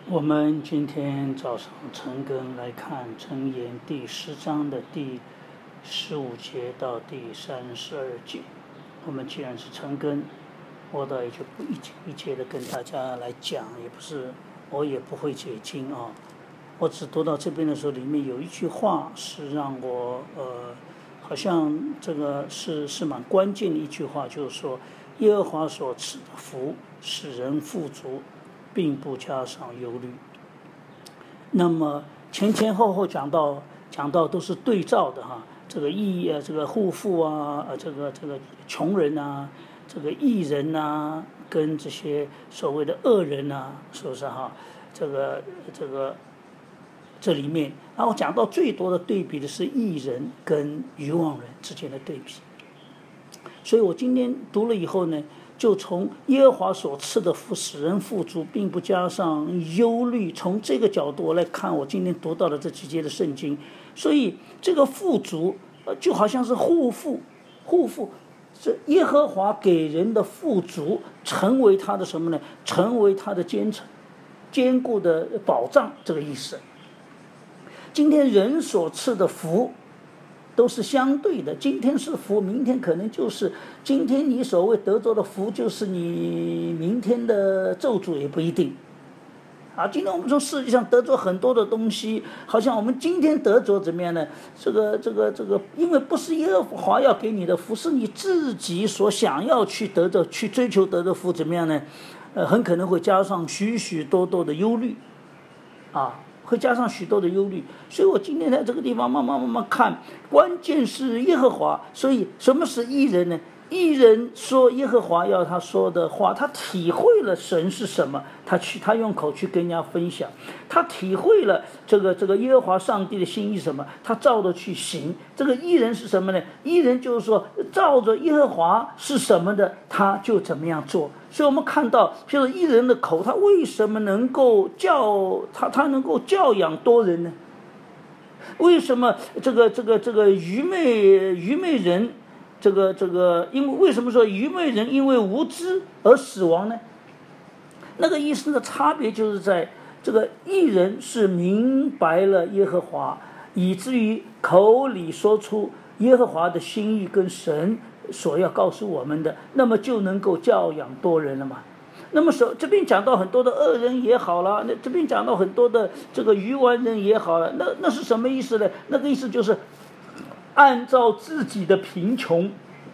我们今天早上晨更来看箴言第10章的第15节到第32节。我们既然是晨更，我倒也就不一节一节的跟大家来讲，我也不会解经啊。我只读到这边的时候，里面有一句话是让我好像这个是蛮关键的一句话，就是说耶和华所赐的福使人富足，并不加上忧虑。那么前后讲到都是对照的哈，这个这个户富啊，这个穷人啊，这个义人啊，跟这些所谓的恶人啊，是不是哈？这里面，然后讲到最多的对比的是义人跟愚妄人之间的对比。所以我今天读了以后呢，就从耶和华所赐的福使人富足，并不加上忧虑，从这个角度来看我今天读到的这几节的圣经。所以这个富足就好像是护富，是耶和华给人的富足，成为他的什么呢？成为他的坚固的保障，这个意思。今天人所赐的福都是相对的，今天是福，明天可能就是今天你所谓得着的福，就是你明天的咒诅也不一定。今天我们从世界上得着很多的东西，好像我们今天得着怎么样呢？这个，因为不是耶和华要给你的福，是你自己所想要去得着、去追求得的福，怎么样呢？很可能会加上许许多多的忧虑，会加上许多的忧虑。所以我今天在这个地方慢慢看，关键是耶和华。所以什么是义人呢？义人说耶和华要他说的话，他体会了神是什么，他用口去跟人家分享，他体会了这个耶和华上帝的心意什么，他照着去行。这个义人是什么呢？义人就是说照着耶和华是什么的，他就怎么样做。所以我们看到，就是义人的口，他为什么能够他能够教养多人呢？为什么这个愚昧人？因为为什么说愚昧人因为无知而死亡呢？那个意思的差别就是在这个义人是明白了耶和华，以至于口里说出耶和华的心意跟神所要告诉我们的，那么就能够教养多人了嘛。那么这边讲到很多的恶人也好了，那这边讲到很多的这个愚顽人也好了，那是什么意思呢？那个意思就是按照自己的贫穷，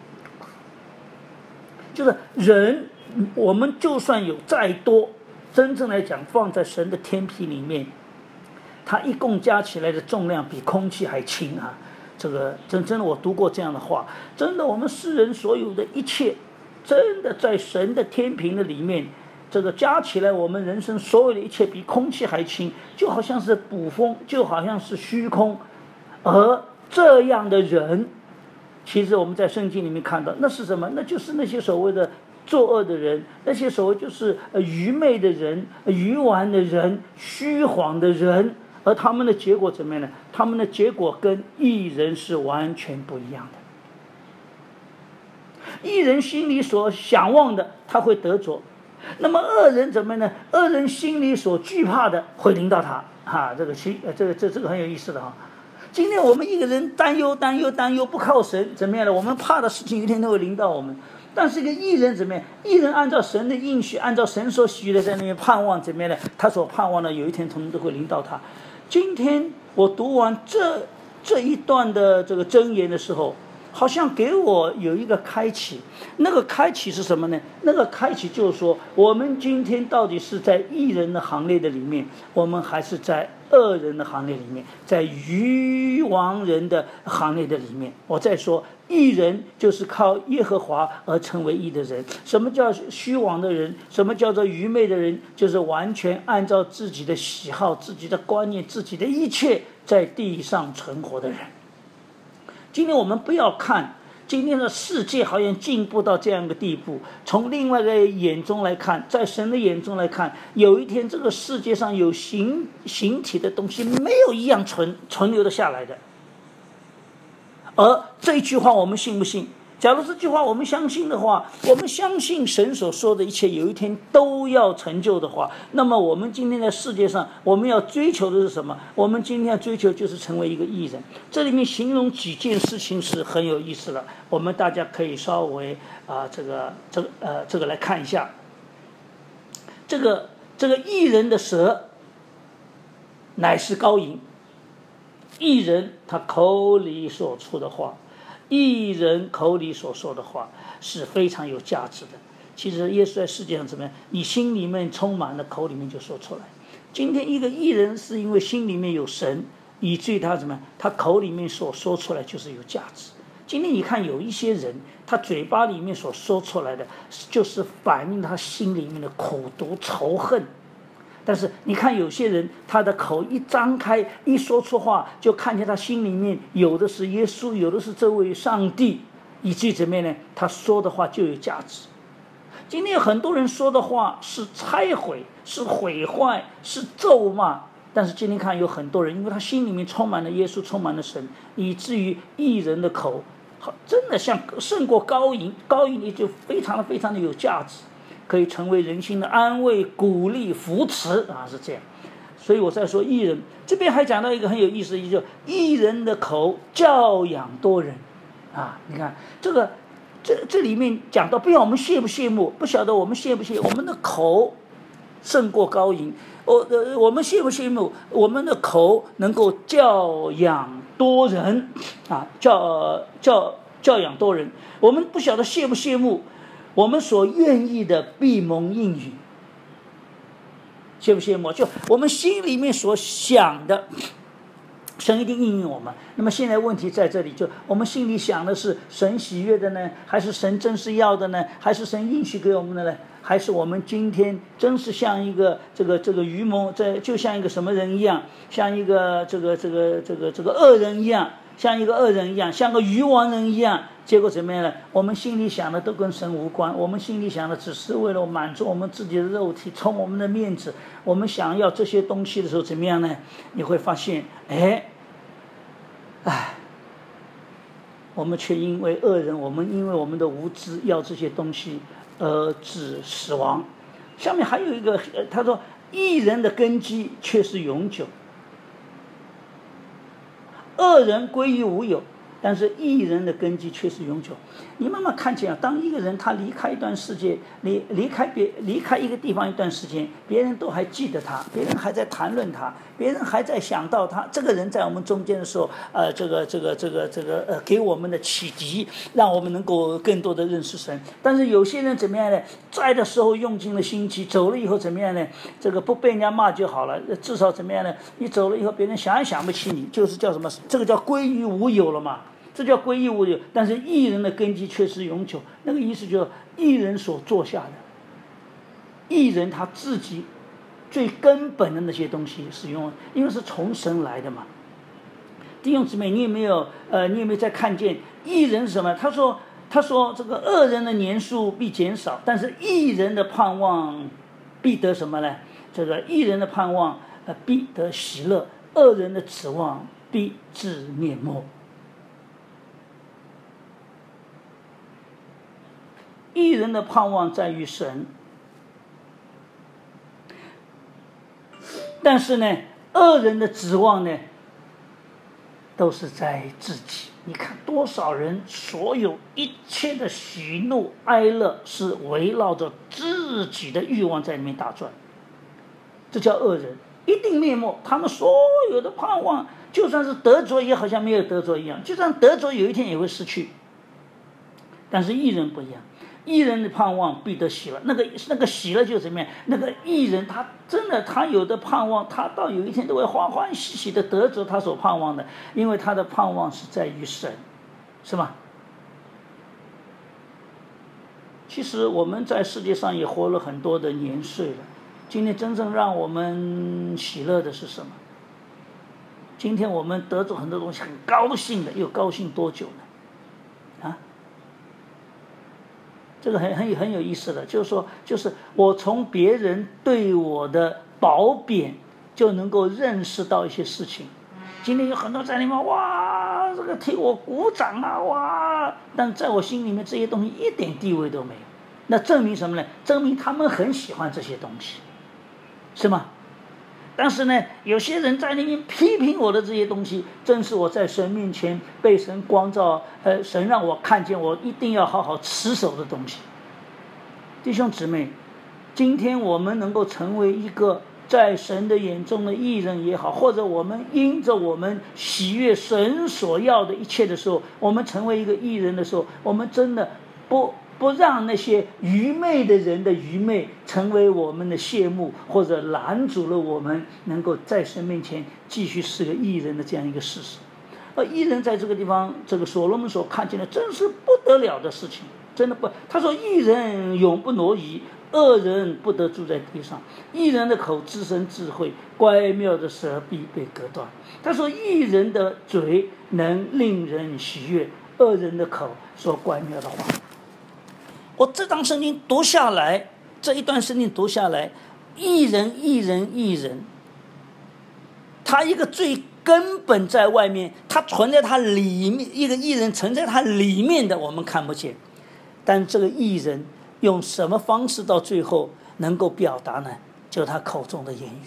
就是人，我们就算有再多，真正来讲放在神的天平里面，它一共加起来的重量比空气还轻啊！这个真的我读过这样的话，真的我们世人所有的一切，真的在神的天平的里面，这个加起来我们人生所有的一切比空气还轻，就好像是捕风，就好像是虚空。而这样的人，其实我们在圣经里面看到，那是什么？那就是那些所谓的作恶的人，那些所谓就是愚昧的人、愚顽的人、虚谎的人，而他们的结果怎么样呢？他们的结果跟义人是完全不一样的。义人心里所想望的，他会得着；那么恶人怎么样呢？恶人心里所惧怕的，会临到他。这个很有意思的哈。今天我们一个人担忧，不靠神，怎么样呢？我们怕的事情有一天都会临到我们。但是一个义人怎么样？义人按照神的应许，按照神所许的在那边盼望，怎么样呢？他所盼望的有一天同样都会临到他。今天我读完这一段的这个箴言的时候，好像给我有一个开启。那个开启是什么呢？那个开启就是说，我们今天到底是在义人的行列的里面，我们还是在恶人的行列里面，在愚顽人的行列的里面。我再说，义人就是靠耶和华而成为义的人。什么叫虚妄的人？什么叫做愚昧的人？就是完全按照自己的喜好、自己的观念、自己的一切在地上存活的人。今天我们不要看今天的世界好像进步到这样的地步，从另外一个眼中来看，在神的眼中来看，有一天这个世界上有形体的东西没有一样存留得下来的。而这一句话我们信不信？ 假如这句话我们相信的话，我们相信神所说的一切有一天都要成就的话，那么我们今天在世界上我们要追求的是什么？我们今天要追求就是成为一个义人。这里面形容几件事情是很有意思的，我们大家可以稍微这个来看一下。这个义人的舌乃是高银，义人他口里所出的话，义人口里所说的话是非常有价值的。其实耶稣在世界上怎么样？你心里面充满了，口里面就说出来。今天一个义人是因为心里面有神，以至于他怎么样？他口里面所说出来就是有价值。今天你看有一些人，他嘴巴里面所说出来的，就是反映他心里面的苦毒仇恨。但是你看有些人，他的口一张开，一说出话，就看见他心里面有的是耶稣，有的是这位上帝，以至于怎么样呢？他说的话就有价值。今天有很多人说的话是拆毁，是毁坏，是咒骂。但是今天看有很多人，因为他心里面充满了耶稣，充满了神，以至于义人的口真的像胜过高银，高银也就非常的有价值，可以成为人心的安慰、鼓励、扶持啊，是这样。所以我在说义人，这边还讲到一个很有意思的意思，就义人的口教养多人啊。你看这里面讲到，不要我们羡不羡慕，不晓得我们羡不羡慕我们的口胜过高银。我们羡不羡慕我们的口能够教养多人啊？教养多人，我们不晓得羡不羡慕我们所愿意的必蒙应允，羡不羡慕？就我们心里面所想的，神一定应允我们。那么现在问题在这里，就我们心里想的是神喜悦的呢，还是神真是要的呢？还是神应许给我们的呢？还是我们今天真是像一个这个愚蒙，就像一个什么人一样，像一个这个恶人一样，像一个恶人一样，像个愚顽人一样。结果怎么样呢？我们心里想的都跟神无关，我们心里想的只是为了满足我们自己的肉体，充我们的面子。我们想要这些东西的时候怎么样呢？你会发现，我们却因为恶人，因为我们的无知要这些东西而致死亡。下面还有一个，他说义人的根基却是永久，恶人归于无有，但是义人的根基却是永久。你慢慢看见啊，当一个人他离开一段世界，离开一个地方一段时间，别人都还记得他，别人还在谈论他，别人还在想到他这个人在我们中间的时候，给我们的启迪，让我们能够更多的认识神。但是有些人怎么样呢？在的时候用尽了心机，走了以后怎么样呢？这个不被人家骂就好了，至少怎么样呢？你走了以后，别人想也想不起你，就是叫什么？这个叫归于无有了嘛。这叫归于无有，但是义人的根基却是永久。那个意思就是义人所做下的，义人他自己最根本的那些东西是因为是从神来的嘛。弟兄姊妹，你有没有在看见义人是什么？他说这个恶人的年数必减少，但是义人的盼望必得什么呢？这个义人的盼望必得喜乐，恶人的指望必至灭没。义人的盼望在于神，但是呢，恶人的指望呢，都是在自己。你看多少人，所有一切的喜怒哀乐是围绕着自己的欲望在里面打转，这叫恶人，一定灭没。他们所有的盼望，就算是得着也好像没有得着一样，就算得着有一天也会失去。但是义人不一样，义人的盼望必得喜乐，那个喜乐就是怎么样？那个义人他真的他有的盼望，他到有一天都会欢欢喜喜的得着他所盼望的，因为他的盼望是在于神，是吗？其实我们在世界上也活了很多的年岁了，今天真正让我们喜乐的是什么？今天我们得着很多东西，很高兴的，又高兴多久呢？啊？这个很有意思的，就是我从别人对我的褒贬就能够认识到一些事情。今天有很多在里面哇哇，这个替我鼓掌啊，哇！但在我心里面这些东西一点地位都没有。那证明什么呢？证明他们很喜欢这些东西，是吗？但是呢，有些人在里面批评我的这些东西，正是我在神面前被神光照，神让我看见我一定要好好持守的东西。弟兄姊妹，今天我们能够成为一个在神的眼中的义人也好，或者我们因着我们喜悦神所要的一切的时候，我们成为一个义人的时候，我们真的不让那些愚昧的人的愚昧成为我们的谢幕，或者拦阻了我们能够在神面前继续是个义人的这样一个事实。而义人在这个地方，这个所罗门所看见的真是不得了的事情，真的不。他说义人永不挪移，恶人不得住在地上。义人的口滋生智慧，乖妙的舌必被割断。他说义人的嘴能令人喜悦，恶人的口说乖妙的话。我这张圣经读下来，这一段圣经读下来，义人，他一个最根本在外面，他存在他里面，一个义人存在他里面的我们看不见，但这个义人用什么方式到最后能够表达呢？就是他口中的言语。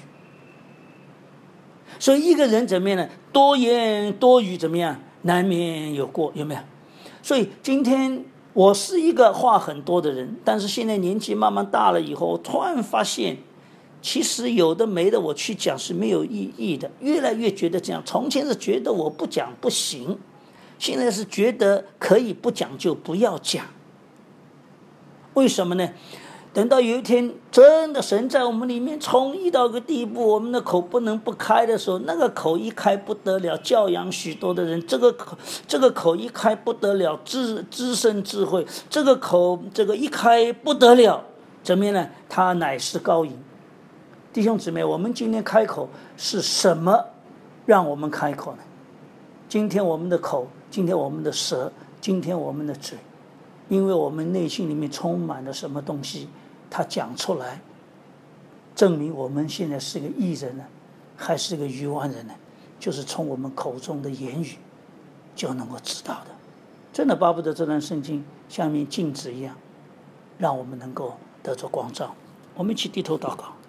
所以一个人怎么样呢？多言多语怎么样？难免有过，有没有？所以今天我是一个话很多的人，但是现在年纪慢慢大了以后，我突然发现其实有的没的我去讲是没有意义的，越来越觉得这样。从前是觉得我不讲不行，现在是觉得可以不讲就不要讲。为什么呢？等到有一天真的神在我们里面充溢到个地步，我们的口不能不开的时候，那个口一开不得了，教养许多的人。这个口一开不得了，滋生智慧。这个口一开不得了，怎么样呢？它乃是高引。弟兄姊妹，我们今天开口是什么让我们开口呢？今天我们的口，今天我们的舌，今天我们的嘴，因为我们内心里面充满了什么东西，他讲出来，证明我们现在是个义人呢，还是个愚顽人呢？就是从我们口中的言语就能够知道的。真的巴不得这段圣经像面镜子一样，让我们能够得着光照。我们一起低头祷告。